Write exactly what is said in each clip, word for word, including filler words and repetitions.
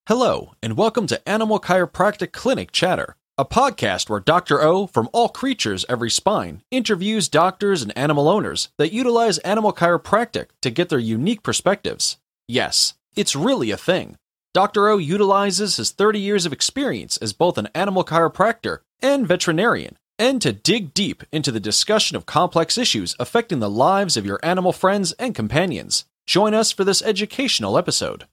Hello, and welcome to Animal Chiropractic Clinic Chatter, a podcast where Doctor O from All Creatures Every Spine interviews doctors and animal owners that utilize animal chiropractic to get their unique perspectives. Yes, it's really a thing. Doctor O utilizes his thirty years of experience as both an animal chiropractor and veterinarian, and to dig deep into the discussion of complex issues affecting the lives of your animal friends and companions. Join us for this educational episode.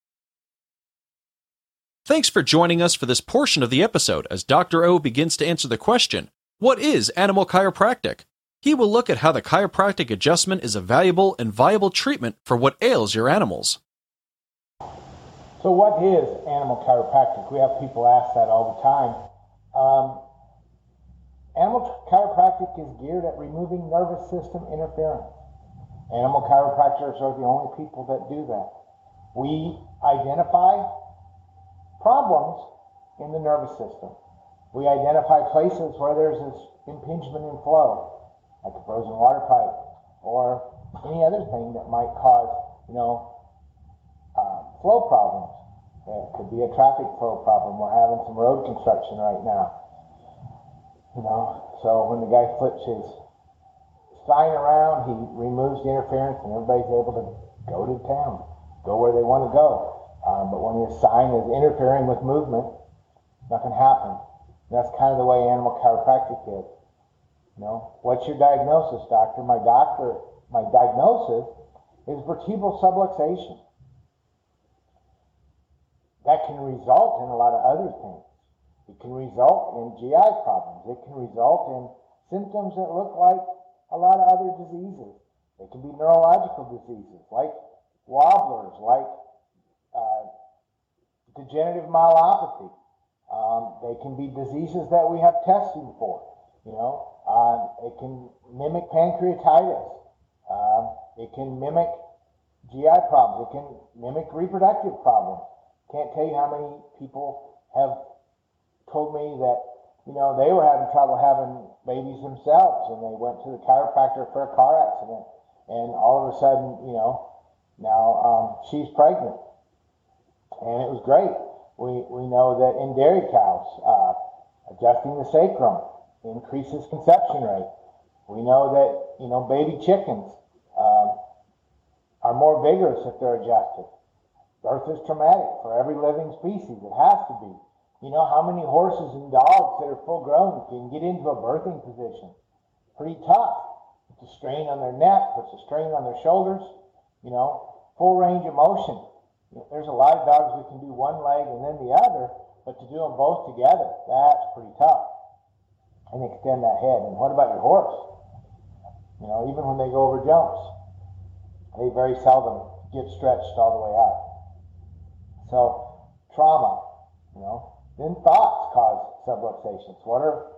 Thanks for joining us for this portion of the episode as Doctor O begins to answer the question, what is animal chiropractic? He will look at how the chiropractic adjustment is a valuable and viable treatment for what ails your animals. So what is animal chiropractic? We have people ask that all the time. Um, animal chiropractic is geared at removing nervous system interference. Animal chiropractors are the only people that do that. We identify problems in the nervous system. We identify places where there's this impingement in flow, like a frozen water pipe, or any other thing that might cause, you know, uh, flow problems. It could be a traffic flow problem. We're having some road construction right now. You know, so when the guy flips his sign around, he removes the interference, and everybody's able to go to town, go where they want to go. Um, but when the sign is interfering with movement, nothing happens. And that's kind of the way animal chiropractic is. You know, what's your diagnosis, doctor? My doctor, my diagnosis is vertebral subluxation. That can result in a lot of other things. It can result in G I problems. It can result in symptoms that look like a lot of other diseases. They can be neurological diseases, like wobblers, like Uh, degenerative myelopathy. Um, they can be diseases that we have testing for. You know, uh, it can mimic pancreatitis. Uh, it can mimic G I problems. It can mimic reproductive problems. Can't tell you how many people have told me that, you know, they were having trouble having babies themselves, and they went to the chiropractor for a car accident, and all of a sudden, you know, now um, she's pregnant. And it was great. We we know that in dairy cows, uh, adjusting the sacrum increases conception rate. We know that, you know, baby chickens um, are more vigorous if they're adjusted. Birth is traumatic for every living species. It has to be. You know how many horses and dogs that are full grown can get into a birthing position? Pretty tough. Puts a strain on their neck, puts a strain on their shoulders. You know, full range of motion. There's a lot of dogs that can do one leg and then the other, but to do them both together, that's pretty tough. And extend that head. And what about your horse? You know, even when they go over jumps, they very seldom get stretched all the way up. So, trauma, you know. Then thoughts cause subluxations. What are,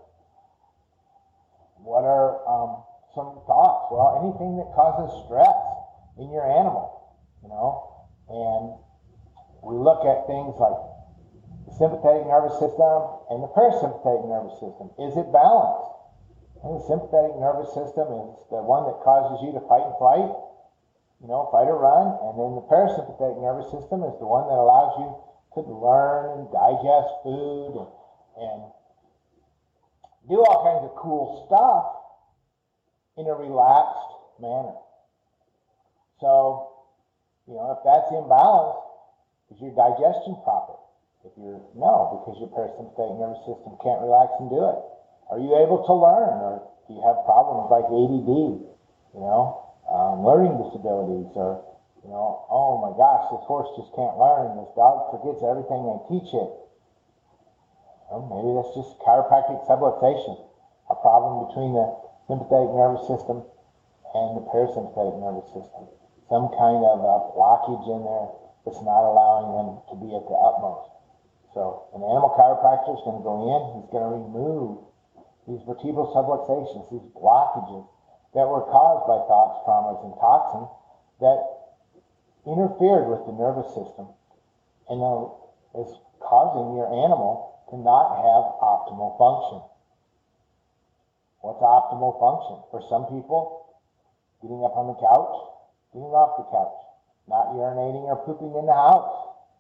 what are um, some thoughts? Well, anything that causes stress in your animal, you know. And we look at things like the sympathetic nervous system and the parasympathetic nervous system. Is it balanced? And the sympathetic nervous system is the one that causes you to fight and flight, you know, fight or run. And then the parasympathetic nervous system is the one that allows you to learn and digest food and, and do all kinds of cool stuff in a relaxed manner. So, you know, if that's imbalanced, is your digestion proper? If you're, no, because your parasympathetic nervous system can't relax and do it. Are you able to learn? Or do you have problems like A D D, you know, um, learning disabilities, or, you know, oh my gosh, this horse just can't learn. This dog forgets everything I teach it. Well, maybe that's just chiropractic subluxation, a problem between the sympathetic nervous system and the parasympathetic nervous system. Some kind of uh, blockage in there that's not allowing them to be at the utmost. So an animal chiropractor is going to go in, he's going to remove these vertebral subluxations, these blockages that were caused by thoughts, traumas, and toxins that interfered with the nervous system and uh, is causing your animal to not have optimal function. What's optimal function? For some people, getting up on the couch, getting off the couch, not urinating or pooping in the house,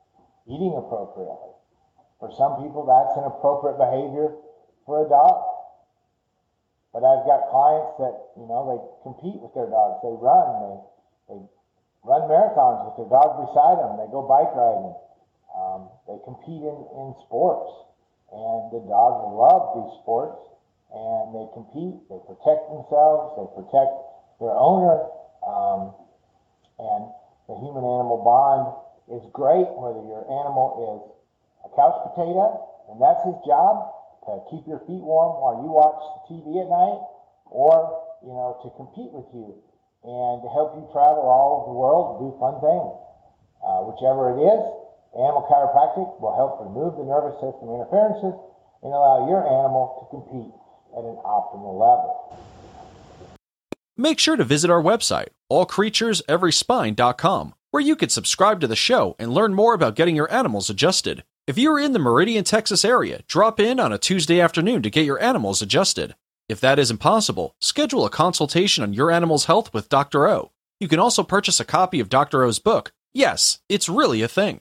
eating appropriately. For some people, that's an appropriate behavior for a dog. But I've got clients that, you know, they compete with their dogs. They run. They, they run marathons with their dog beside them. They go bike riding. Um, they compete in, in sports. And the dogs love these sports. And they compete. They protect themselves. They protect their owner. Um, and the human-animal bond is great, whether your animal is a couch potato, and that's his job, to keep your feet warm while you watch T V at night, or, you know, to compete with you and to help you travel all over the world and do fun things. Uh, whichever it is, animal chiropractic will help remove the nervous system interferences and allow your animal to compete at an optimal level. Make sure to visit our website, all creatures every spine dot com, where you can subscribe to the show and learn more about getting your animals adjusted. If you're in the Meridian, Texas area, drop in on a Tuesday afternoon to get your animals adjusted. If that isn't possible, schedule a consultation on your animal's health with Doctor O. You can also purchase a copy of Doctor O's book, Yes, It's Really a Thing.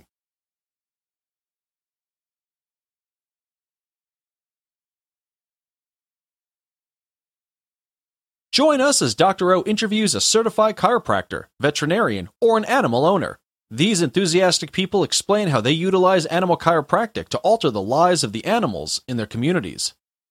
Join us as Doctor O interviews a certified chiropractor, veterinarian, or an animal owner. These enthusiastic people explain how they utilize animal chiropractic to alter the lives of the animals in their communities.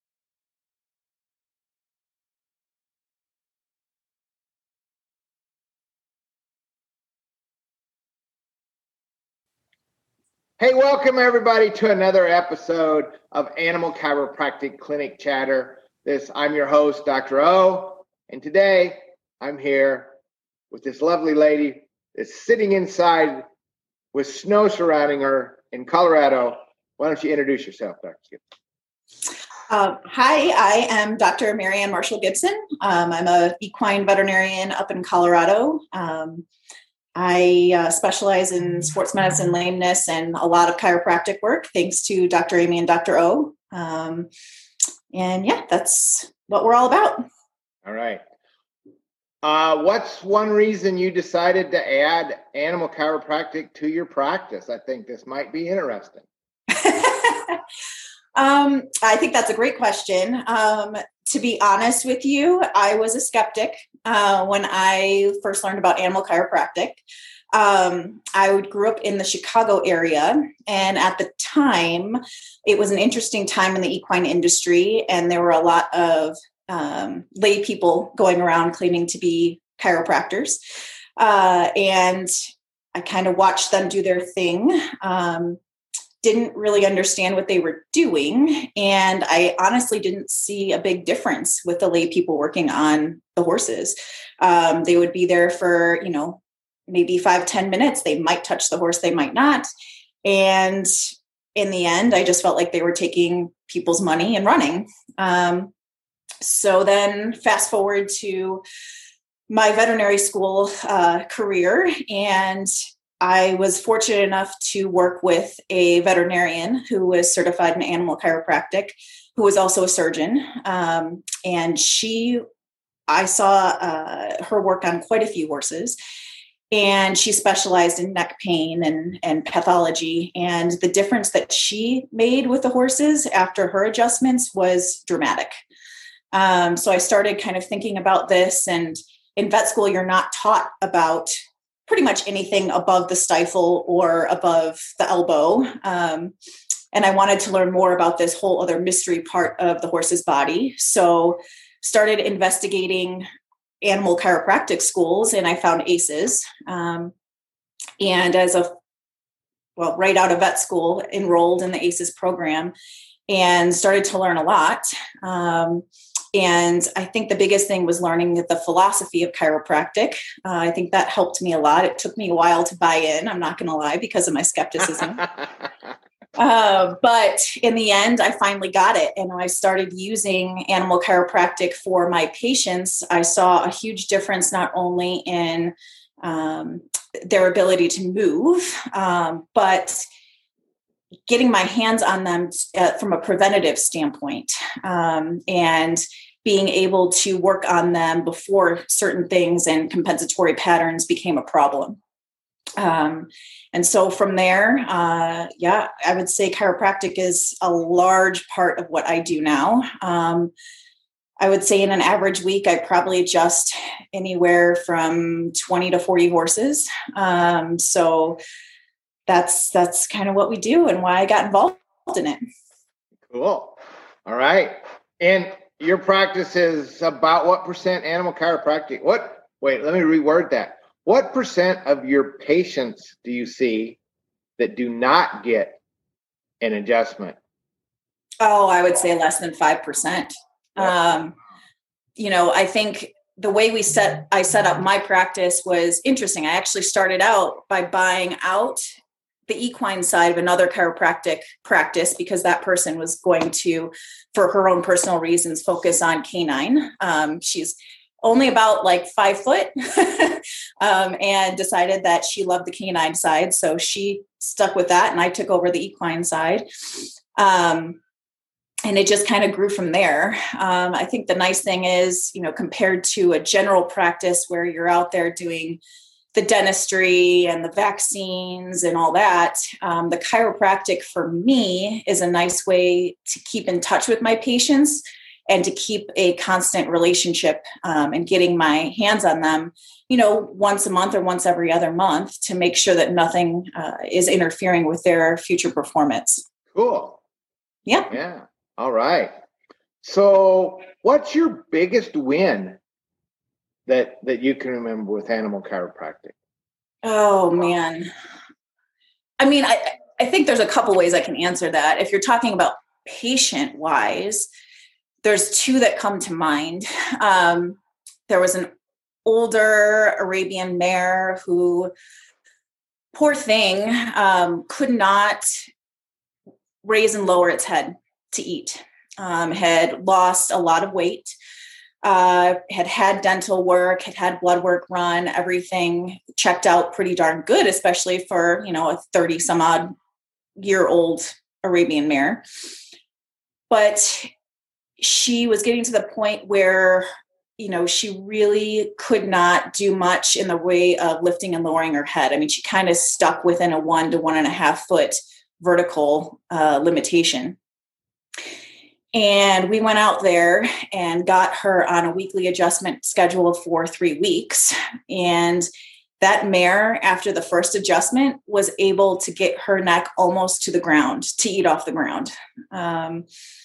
Hey, welcome everybody to another episode of Animal Chiropractic Clinic Chatter. This, I'm your host, Doctor O, and today I'm here with this lovely lady that's sitting inside with snow surrounding her in Colorado. Why don't you introduce yourself, Doctor Gibson? Um, hi, I am Doctor Marianne Marshall Gibson. Um, I'm a equine veterinarian up in Colorado. Um, I uh, specialize in sports medicine, lameness, and a lot of chiropractic work, thanks to Doctor Amy and Doctor O. Um, and yeah, that's what we're all about. All right. Uh, what's one reason you decided to add animal chiropractic to your practice? I think this might be interesting. um, I think that's a great question. Um, to be honest with you, I was a skeptic uh, when I first learned about animal chiropractic. Um, I grew up in the Chicago area, and at the time, it was an interesting time in the equine industry, and there were a lot of um, lay people going around claiming to be chiropractors. Uh, and I kind of watched them do their thing. Um, didn't really understand what they were doing. And I honestly didn't see a big difference with the lay people working on the horses. Um, they would be there for, you know, maybe five, ten minutes. They might touch the horse, they might not. And in the end, I just felt like they were taking people's money and running. Um, So then fast forward to my veterinary school uh, career, and I was fortunate enough to work with a veterinarian who was certified in animal chiropractic, who was also a surgeon. Um, and she, I saw uh, her work on quite a few horses, and she specialized in neck pain and, and pathology. And the difference that she made with the horses after her adjustments was dramatic. Um, so I started kind of thinking about this, and in vet school, you're not taught about pretty much anything above the stifle or above the elbow. Um, and I wanted to learn more about this whole other mystery part of the horse's body. So started investigating animal chiropractic schools, and I found A C Es. Um, and as a, well, right out of vet school, enrolled in the A C Es program and started to learn a lot. Um, And I think the biggest thing was learning the philosophy of chiropractic. Uh, I think that helped me a lot. It took me a while to buy in, I'm not going to lie, because of my skepticism. uh, but in the end, I finally got it. And I started using animal chiropractic for my patients. I saw a huge difference, not only in um, their ability to move, um, but getting my hands on them uh, from a preventative standpoint, um, and being able to work on them before certain things and compensatory patterns became a problem. Um, and so from there, uh, yeah, I would say chiropractic is a large part of what I do now. Um, I would say in an average week, I probably adjust anywhere from twenty to forty horses. Um, so that's, that's kind of what we do and why I got involved in it. Cool. All right. And your practice is about what percent animal chiropractic? What, wait, let me reword that. What percent of your patients do you see that do not get an adjustment? Oh, I would say less than five percent. Um, you know, I think the way we set, I set up my practice was interesting. I actually started out by buying out the equine side of another chiropractic practice because that person was going to, for her own personal reasons, focus on canine. Um, she's only about like five foot um, and decided that she loved the canine side. So she stuck with that and I took over the equine side. Um, and it just kind of grew from there. Um, I think the nice thing is, you know, compared to a general practice where you're out there doing the dentistry and the vaccines and all that, um, the chiropractic for me is a nice way to keep in touch with my patients and to keep a constant relationship um, and getting my hands on them, you know, once a month or once every other month to make sure that nothing uh, is interfering with their future performance. Cool. Yeah. Yeah. All right. So what's your biggest win that that you can remember with animal chiropractic? Oh, man. I mean, I, I think there's a couple ways I can answer that. If you're talking about patient-wise, there's two that come to mind. Um, there was an older Arabian mare who, poor thing, um, could not raise and lower its head to eat, um, had lost a lot of weight, uh, had had dental work, had had blood work run, everything checked out pretty darn good, especially for, you know, a thirty some odd year old Arabian mare. But she was getting to the point where, you know, she really could not do much in the way of lifting and lowering her head. I mean, she kind of stuck within a one to one and a half foot vertical uh, limitation. And we went out there and got her on a weekly adjustment schedule for three weeks. And that mare, after the first adjustment, was able to get her neck almost to the ground, to eat off the ground. Um,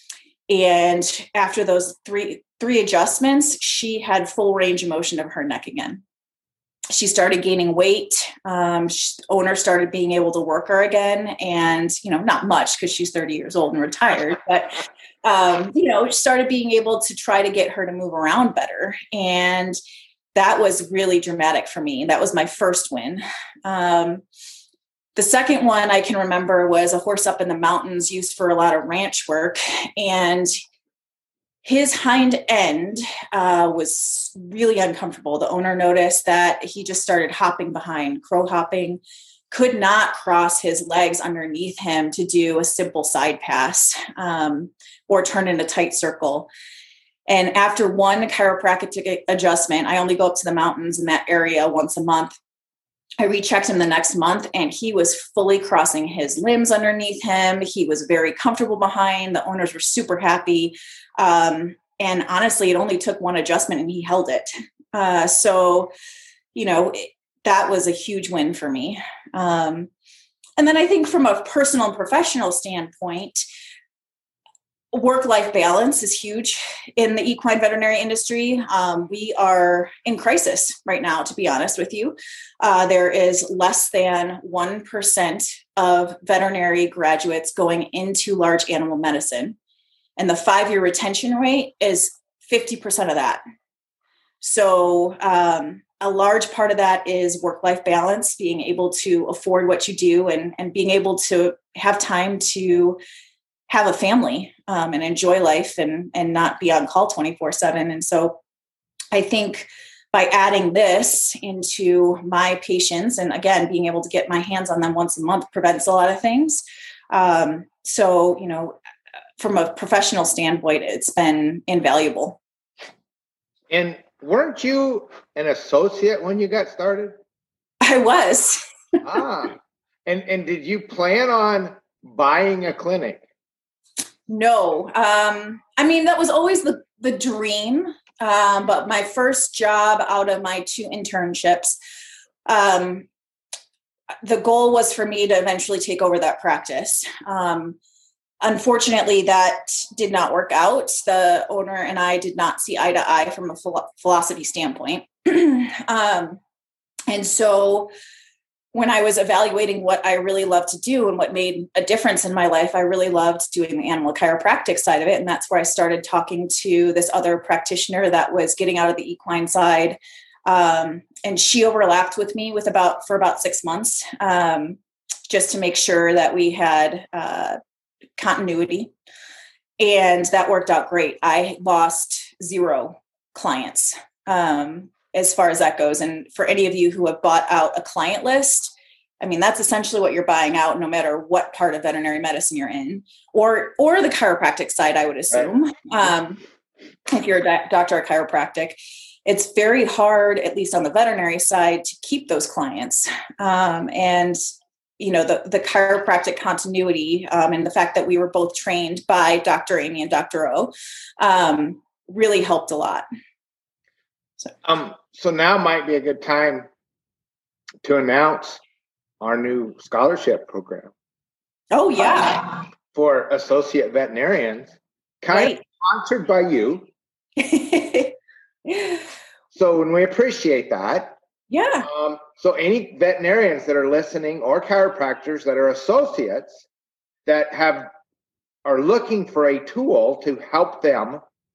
and after those three, three adjustments, she had full range of motion of her neck again. She started gaining weight. Um, she, owner started being able to work her again. And, you know, not much because she's thirty years old and retired, but, um, you know, started being able to try to get her to move around better. And that was really dramatic for me. That was my first win. Um, the second one I can remember was a horse up in the mountains used for a lot of ranch work. And his hind end uh, was really uncomfortable. The owner noticed that he just started hopping behind, crow hopping, could not cross his legs underneath him to do a simple side pass um, or turn in a tight circle. And after one chiropractic adjustment, I only go up to the mountains in that area once a month. I rechecked him the next month and he was fully crossing his limbs underneath him. He was very comfortable behind. The owners were super happy. Um, and honestly, it only took one adjustment and he held it. Uh, so, you know, it, that was a huge win for me. Um, and then I think from a personal and professional standpoint, work-life balance is huge in the equine veterinary industry. Um, we are in crisis right now, to be honest with you. Uh, there is less than one percent of veterinary graduates going into large animal medicine. And the five-year retention rate is fifty percent of that. So um, a large part of that is work-life balance, being able to afford what you do and, and being able to have time to have a family um, and enjoy life and, and not be on call twenty-four seven. And so I think by adding this into my patients, and again, being able to get my hands on them once a month prevents a lot of things. Um, so, you know, from a professional standpoint, it's been invaluable. And weren't you an associate when you got started? I was. ah, and and did you plan on buying a clinic? No. Um, I mean, that was always the, the dream. Um, but my first job out of my two internships, um, the goal was for me to eventually take over that practice. Um, unfortunately, that did not work out. The owner and I did not see eye to eye from a philo- philosophy standpoint. um, and so when I was evaluating what I really loved to do and what made a difference in my life, I really loved doing the animal chiropractic side of it. And that's where I started talking to this other practitioner that was getting out of the equine side. Um, and she overlapped with me with about for about six months, um, just to make sure that we had uh, continuity. And that worked out great. I lost zero clients. Um, as far as that goes. And for any of you who have bought out a client list, I mean, that's essentially what you're buying out, no matter what part of veterinary medicine you're in, or, or the chiropractic side, I would assume. Um, if you're a doctor of chiropractic, it's very hard, at least on the veterinary side, to keep those clients. Um, and, you know, the, the chiropractic continuity um, and the fact that we were both trained by Doctor Amy and Doctor O um, really helped a lot. So. Um, so now might be a good time to announce our new scholarship program. Oh, yeah. Uh, for associate veterinarians, kind right. of sponsored by you. So, and we appreciate that. Yeah. Um, so any veterinarians that are listening or chiropractors that are associates that have are looking for a tool to help them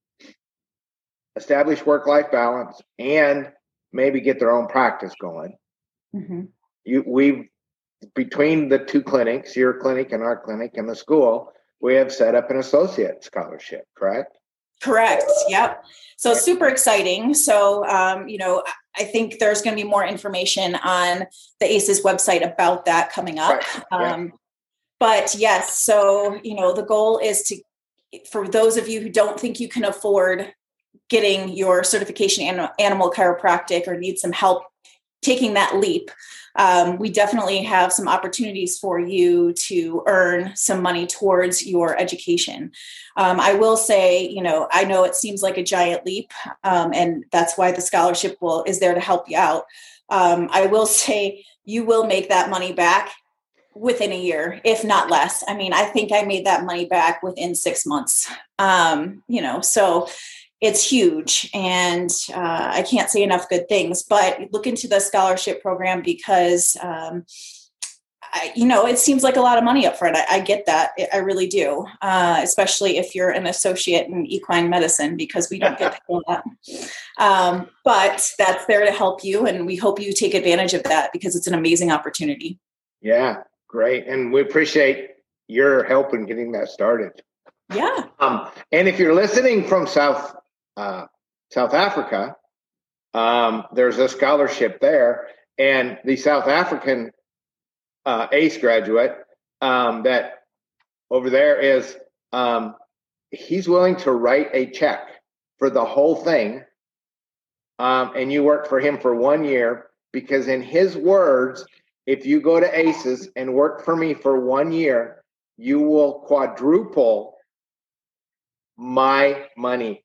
establish work-life balance and maybe get their own practice going. Mm-hmm. You, we've between the two clinics, your clinic and our clinic and the school, we have set up an associate scholarship, correct? Correct. Yep. So super exciting. So, um, you know, I think there's going to be more information on the A C Es website about that coming up. Right. Um, yeah. But yes, so, you know, the goal is to, for those of you who don't think you can afford getting your certification in animal chiropractic or need some help taking that leap, um, we definitely have some opportunities for you to earn some money towards your education. Um, I will say, you know, I know it seems like a giant leap, um, and that's why the scholarship will is there to help you out. Um, I will say you will make that money back within a year, if not less. I mean, I think I made that money back within six months, um, you know, so it's huge. And uh, I can't say enough good things, but look into the scholarship program because, um, I, you know, it seems like a lot of money up front. I, I get that. I really do, uh, especially if you're an associate in equine medicine, because we don't get to do that. Um, but that's there to help you. And we hope you take advantage of that because it's an amazing opportunity. Yeah, great. And we appreciate your help in getting that started. Yeah. Um, and if you're listening from South Uh, South Africa, um, there's a scholarship there, and the South African uh, A C E graduate um, that over there is, um, he's willing to write a check for the whole thing, um, and you work for him for one year, because in his words, if you go to A C Es and work for me for one year, you will quadruple my money.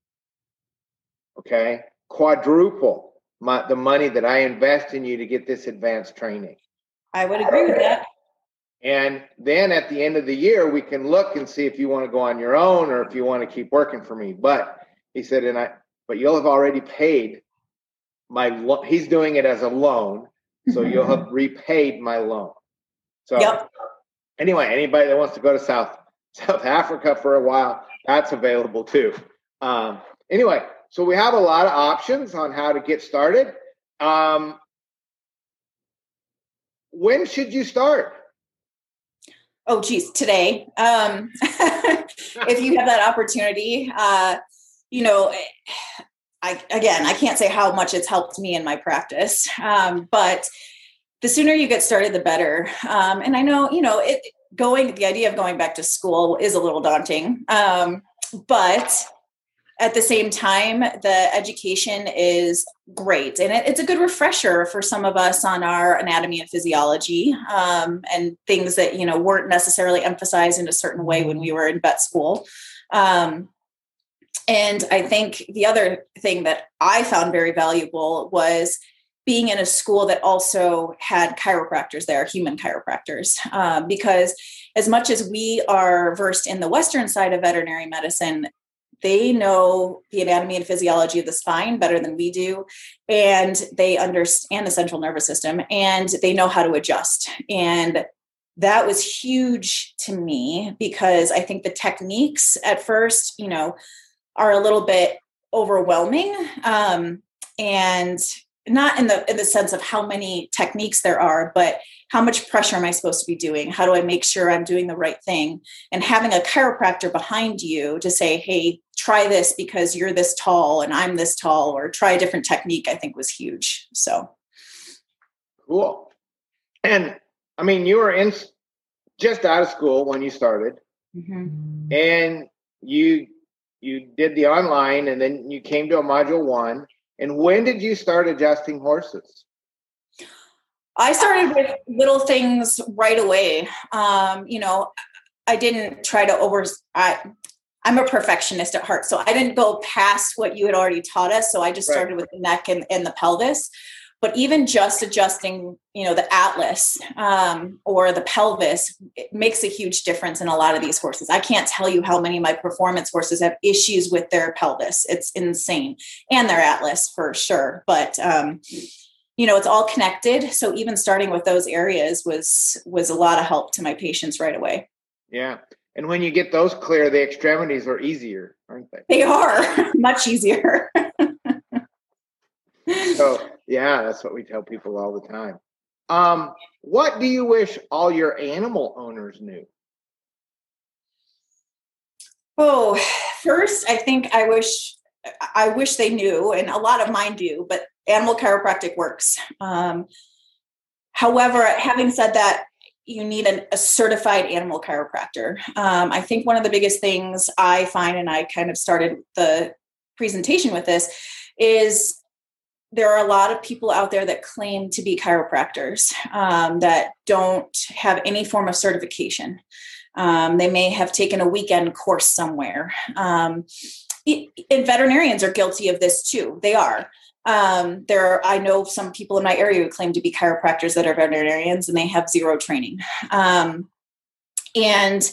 Okay, quadruple my, the money that I invest in you to get this advanced training. I would agree with that. And then at the end of the year, we can look and see if you want to go on your own or if you want to keep working for me. But he said, and I, but you'll have already paid my, lo- he's doing it as a loan. So you'll have repaid my loan. So yep. Anyway, anybody that wants to go to South, South Africa for a while, that's available too. Um, anyway, so we have a lot of options on how to get started. Um, when should you start? Oh, geez, today. Um, if you have that opportunity, uh, you know, I, again, I can't say how much it's helped me in my practice, um, but the sooner you get started, the better. Um, and I know, you know, it going, the idea of going back to school is a little daunting, um, but at the same time, the education is great. And it, it's a good refresher for some of us on our anatomy and physiology, um, and things that, you know, weren't necessarily emphasized in a certain way when we were in vet school. Um, and I think the other thing that I found very valuable was being in a school that also had chiropractors there, human chiropractors, um, because as much as we are versed in the Western side of veterinary medicine, they know the anatomy and physiology of the spine better than we do. And they understand the central nervous system, and they know how to adjust. And that was huge to me, because I think the techniques at first, you know, are a little bit overwhelming. Um, and not in the in the sense of how many techniques there are, but how much pressure am I supposed to be doing? How do I make sure I'm doing the right thing? And having a chiropractor behind you to say, hey, try this because you're this tall and I'm this tall, or try a different technique, I think was huge. So cool. And I mean, you were in just out of school when you started, mm-hmm. and you you did the online, and then you came to a module one. And when did you start adjusting horses? I started with little things right away. Um, you know, I didn't try to over, I, I'm a perfectionist at heart. So I didn't go past what you had already taught us. So I just started right. with the neck and, and the pelvis. But even just adjusting, you know, the atlas um, or the pelvis, it makes a huge difference in a lot of these horses. I can't tell you how many of my performance horses have issues with their pelvis. It's insane. And their atlas for sure. But, um, you know, it's all connected. So even starting with those areas was, was a lot of help to my patients right away. Yeah. And when you get those clear, the extremities are easier, aren't they? They are much easier. So, yeah, that's what we tell people all the time. Um, what do you wish all your animal owners knew? Oh, first, I think I wish I wish they knew, and a lot of mine do, but animal chiropractic works. Um, however, having said that, you need an, a certified animal chiropractor. Um, I think one of the biggest things I find, and I kind of started the presentation with this, is there are a lot of people out there that claim to be chiropractors um, that don't have any form of certification. Um, they may have taken a weekend course somewhere. Um, and veterinarians are guilty of this too. They are. Um, there are, I know some people in my area who claim to be chiropractors that are veterinarians, and they have zero training. Um, and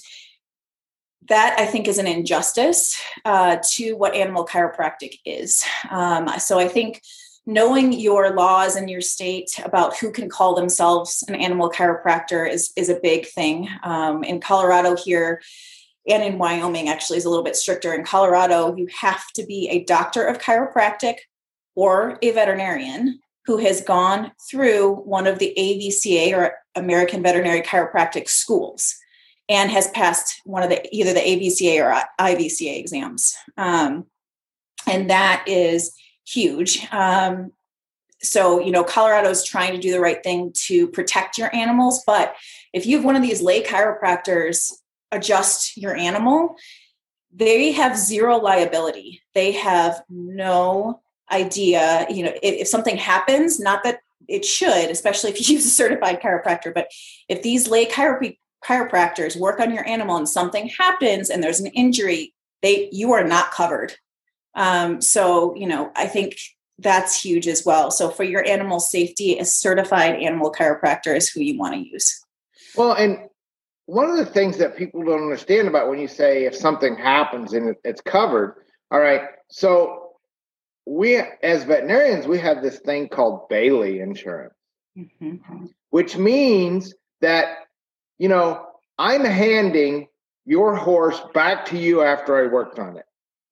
that, I think, is an injustice uh, to what animal chiropractic is. Um, so I think knowing your laws in your state about who can call themselves an animal chiropractor is, is a big thing. Um, in Colorado here and in Wyoming, actually, is a little bit stricter. In Colorado, you have to be a doctor of chiropractic or a veterinarian who has gone through one of the A V C A or American Veterinary Chiropractic schools and has passed one of the either the A V C A or I V C A exams. Um, and that is huge. Um, so, you know, Colorado is trying to do the right thing to protect your animals. But if you have one of these lay chiropractors adjust your animal, they have zero liability. They have no idea, you know, if, if something happens, not that it should, especially if you use a certified chiropractor, but if these lay chiro- chiropractors work on your animal and something happens and there's an injury, they, you are not covered. Um, so, you know, I think that's huge as well. So for your animal safety, a certified animal chiropractor is who you want to use. Well, and one of the things that people don't understand about when you say if something happens and it's covered, all right, so we as veterinarians, we have this thing called Bailey insurance, mm-hmm. which means that, you know, I'm handing your horse back to you after I worked on it.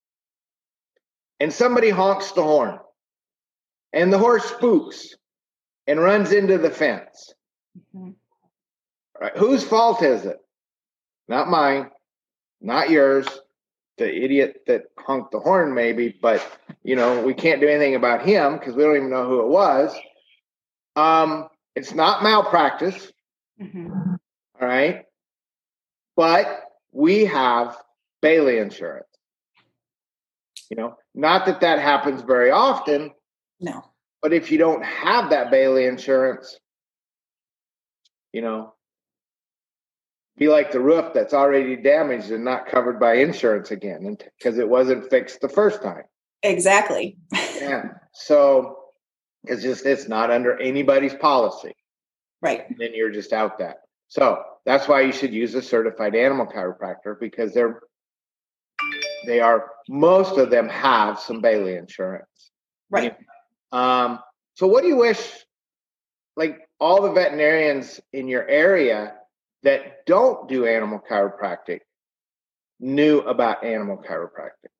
And somebody honks the horn and the horse spooks and runs into the fence. Mm-hmm. All right, whose fault is it? Not mine, not yours, the idiot that honked the horn maybe, but you know, we can't do anything about him because we don't even know who it was. Um, it's not malpractice. Mm-hmm. All right. But we have Bailey insurance. You know, not that that happens very often. No. But if you don't have that Bailey insurance, you know, be like the roof that's already damaged and not covered by insurance again because it wasn't fixed the first time. Exactly. Yeah. So it's just, it's not under anybody's policy. Right. And then you're just out that. So that's why you should use a certified animal chiropractor, because they're, they are, most of them have some Bailey insurance. Right. Um, so what do you wish, like all the veterinarians in your area that don't do animal chiropractic knew about animal chiropractic?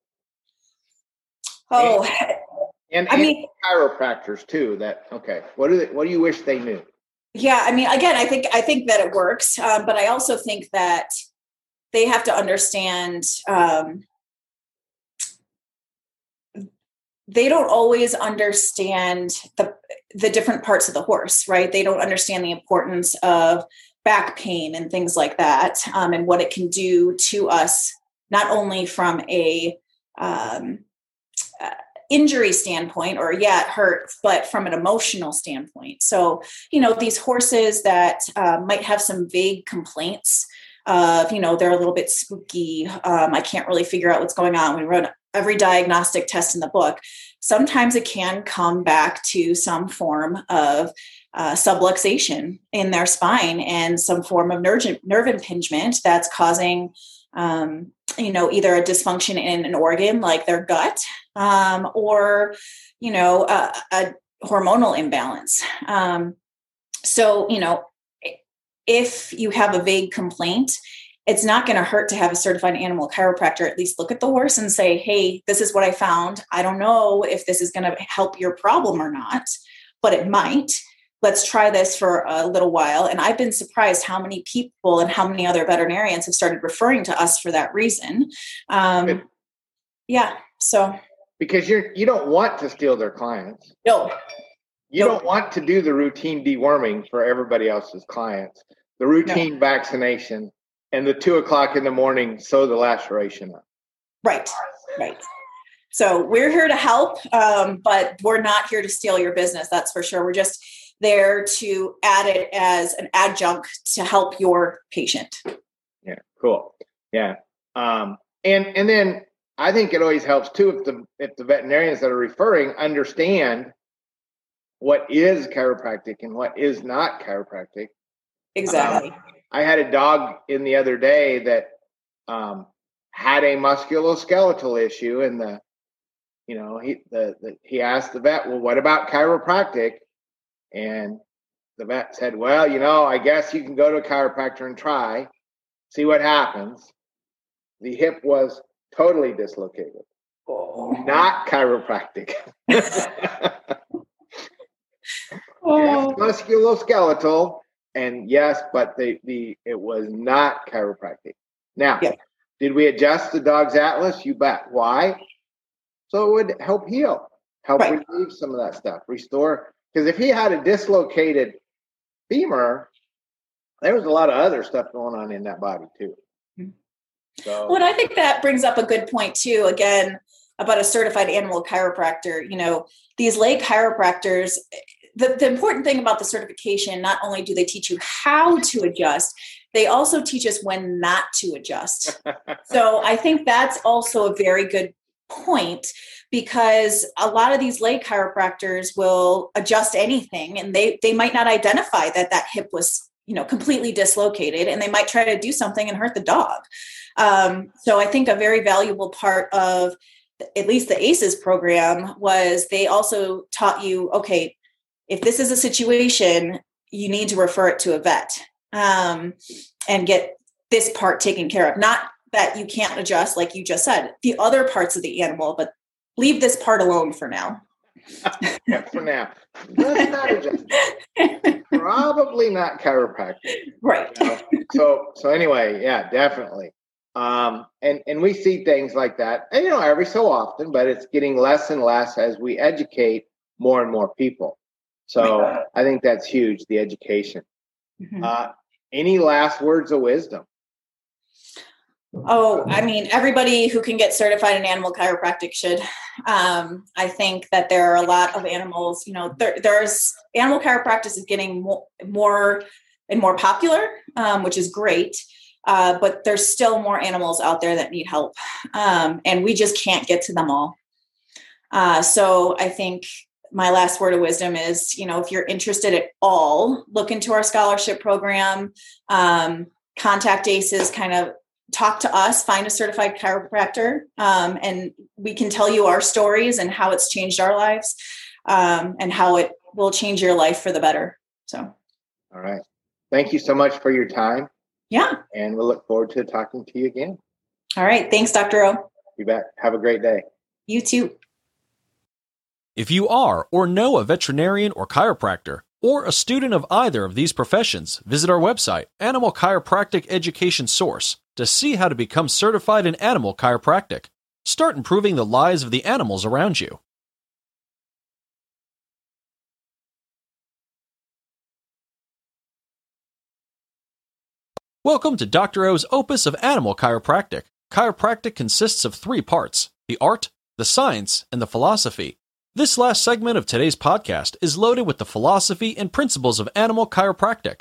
Oh, and, and I mean, chiropractors too. That okay. What do they? What do you wish they knew? Yeah, I mean, again, I think I think that it works, um, but I also think that they have to understand. Um, they don't always understand the the different parts of the horse, right? They don't understand the importance of back pain and things like that, um, and what it can do to us, not only from a um, uh, injury standpoint, or yeah, it hurts, but from an emotional standpoint. So, you know, these horses that uh, might have some vague complaints of, you know, they're a little bit spooky. Um, I can't really figure out what's going on. We run every diagnostic test in the book. Sometimes it can come back to some form of uh, subluxation in their spine and some form of nerve, nerve impingement that's causing, um, you know, either a dysfunction in an organ like their gut, um, or, you know, a, a hormonal imbalance. Um, so, you know, if you have a vague complaint, it's not going to hurt to have a certified animal chiropractor at least look at the horse and say, hey, this is what I found. I don't know if this is going to help your problem or not, but it might. Let's try this for a little while. And I've been surprised how many people and how many other veterinarians have started referring to us for that reason. Um, yeah. So. Because you're, you don't want to steal their clients. No. You nope. don't want to do the routine deworming for everybody else's clients, the routine no. vaccination, and the two o'clock in the morning sew the laceration up. Right, right. So we're here to help, um, but we're not here to steal your business. That's for sure. We're just there to add it as an adjunct to help your patient. Yeah, cool. Yeah, um, and and then I think it always helps too if the if the veterinarians that are referring understand what is chiropractic and what is not chiropractic. Exactly. Um, I had a dog in the other day that um, had a musculoskeletal issue, and the, you know, he the, the he asked the vet, well, what about chiropractic? And the vet said, well, you know, I guess you can go to a chiropractor and try, see what happens. The hip was totally dislocated, oh. Not chiropractic. Oh. Yes, musculoskeletal. And yes, but the, the it was not chiropractic. Now, yeah. Did we adjust the dog's atlas? You bet. Why? So it would help heal, help right. relieve some of that stuff, restore. Because if he had a dislocated femur, there was a lot of other stuff going on in that body too. So, well, and I think that brings up a good point too, again, about a certified animal chiropractor. You know, these lay chiropractors, The, the important thing about the certification, not only do they teach you how to adjust, they also teach us when not to adjust. So I think that's also a very good point, because a lot of these lay chiropractors will adjust anything, and they, they might not identify that that hip was, you know, completely dislocated, and they might try to do something and hurt the dog. Um, so I think a very valuable part of at least the A C Es program was they also taught you, okay, if this is a situation, you need to refer it to a vet um, and get this part taken care of. Not that you can't adjust, like you just said, the other parts of the animal, but leave this part alone for now. Yeah, for now. Let's not adjust. Probably not chiropractic. Right. You know? So so anyway, yeah, definitely. Um, and, and we see things like that, and you know, every so often, but it's getting less and less as we educate more and more people. So I think that's huge, the education. Mm-hmm. Uh, any last words of wisdom? Oh, I mean, everybody who can get certified in animal chiropractic should. Um, I think that there are a lot of animals, you know, there, there's animal chiropractic is getting more, more and more popular, um, which is great. Uh, but there's still more animals out there that need help. Um, and we just can't get to them all. Uh, so I think my last word of wisdom is, you know, if you're interested at all, look into our scholarship program, um, contact A C Es, kind of talk to us, find a certified chiropractor, um, and we can tell you our stories and how it's changed our lives, um, and how it will change your life for the better. So. All right. Thank you so much for your time. Yeah. And we'll look forward to talking to you again. All right. Thanks, Doctor O. You bet. Have a great day. You too. If you are or know a veterinarian or chiropractor, or a student of either of these professions, visit our website, Animal Chiropractic Education Source, to see how to become certified in animal chiropractic. Start improving the lives of the animals around you. Welcome to Doctor O's opus of animal chiropractic. Chiropractic consists of three parts: the art, the science, and the philosophy. This last segment of today's podcast is loaded with the philosophy and principles of animal chiropractic.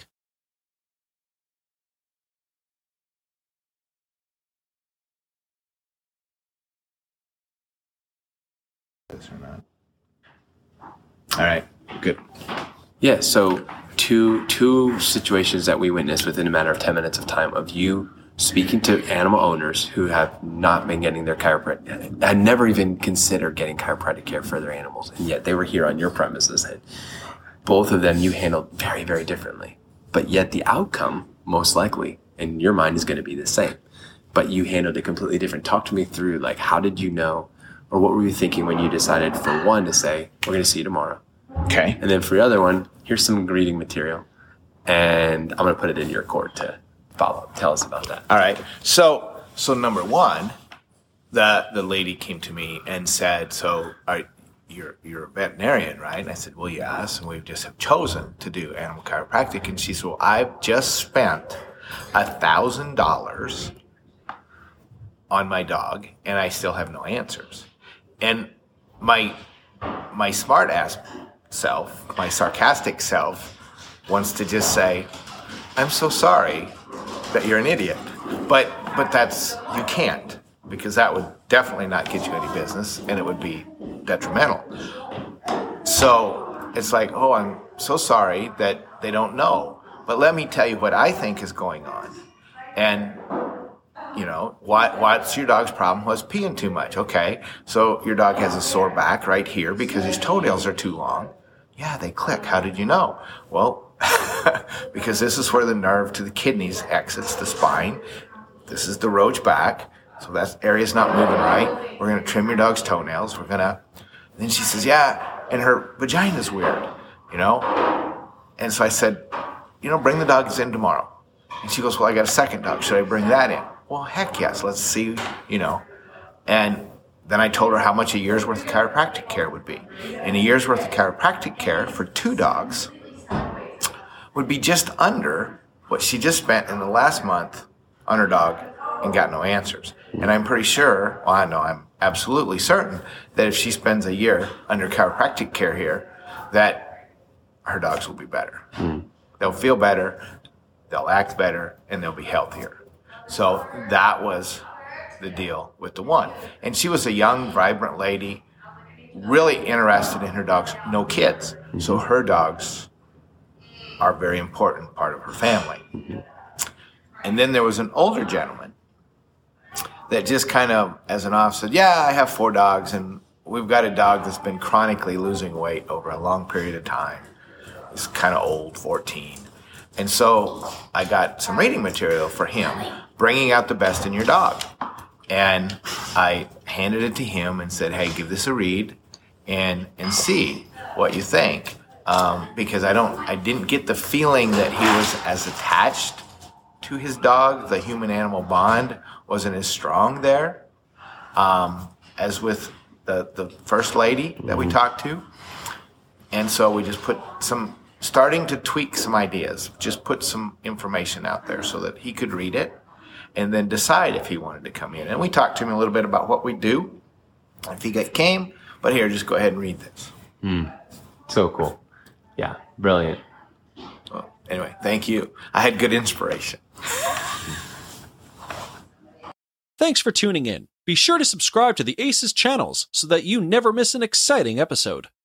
This or not? All right, good. Yeah, so two two situations that we witnessed within a matter of ten minutes of time of you speaking to animal owners who have not been getting their chiropractic, had never even considered getting chiropractic care for their animals, and yet they were here on your premises, and both of them you handled very, very differently. But yet the outcome, most likely, in your mind is going to be the same. But you handled it completely different. Talk to me through, like, how did you know, or what were you thinking when you decided for one to say, we're going to see you tomorrow? Okay. And then for the other one, here's some greeting material, and I'm going to put it in your court to follow. Tell us about that. All right. So, so number one, the the lady came to me and said, "So, are, you're you're a veterinarian, right?" And I said, "Well, yes, and we just have chosen to do animal chiropractic." And she said, "Well, I've just spent a thousand dollars on my dog, and I still have no answers." And my my smart ass self, my sarcastic self, wants to just say, "I'm so sorry that you're an idiot," but but that's, you can't, because that would definitely not get you any business, and it would be detrimental. So it's like, "Oh, I'm so sorry that they don't know, but let me tell you what I think is going on." And you know, what, what's your dog's problem? Was peeing too much. Okay, so your dog has a sore back right here because his toenails are too long. Yeah, they click. How did you know? Well, because this is where the nerve to the kidneys exits the spine. This is the roach back. So that area's not moving right. We're going to trim your dog's toenails. We're going to... Then she says, yeah, and her vagina's weird, you know? And so I said, you know, bring the dogs in tomorrow. And she goes, well, I got a second dog. Should I bring that in? Well, heck yes. Let's see, you know. And then I told her how much a year's worth of chiropractic care would be. And a year's worth of chiropractic care for two dogs would be just under what she just spent in the last month on her dog and got no answers. And I'm pretty sure, well, I know, I'm absolutely certain that if she spends a year under chiropractic care here, that her dogs will be better. Mm. They'll feel better, they'll act better, and they'll be healthier. So that was the deal with the one. And she was a young, vibrant lady, really interested in her dogs, no kids. Mm-hmm. So her dogs are a very important part of her family. Mm-hmm. And then there was an older gentleman that just kind of, as an off, said, yeah, I have four dogs, and we've got a dog that's been chronically losing weight over a long period of time. He's kind of old, fourteen. And so I got some reading material for him, bringing out the best in your dog. And I handed it to him and said, hey, give this a read and and see what you think. Um, because I don't, I didn't get the feeling that he was as attached to his dog. The human-animal bond wasn't as strong there um, as with the, the first lady that we talked to. And so we just put some, starting to tweak some ideas, just put some information out there so that he could read it and then decide if he wanted to come in. And we talked to him a little bit about what we do if he came. But here, just go ahead and read this. Mm. So cool. Yeah, brilliant. Well, anyway, thank you. I had good inspiration. Thanks for tuning in. Be sure to subscribe to the A C E S channels so that you never miss an exciting episode.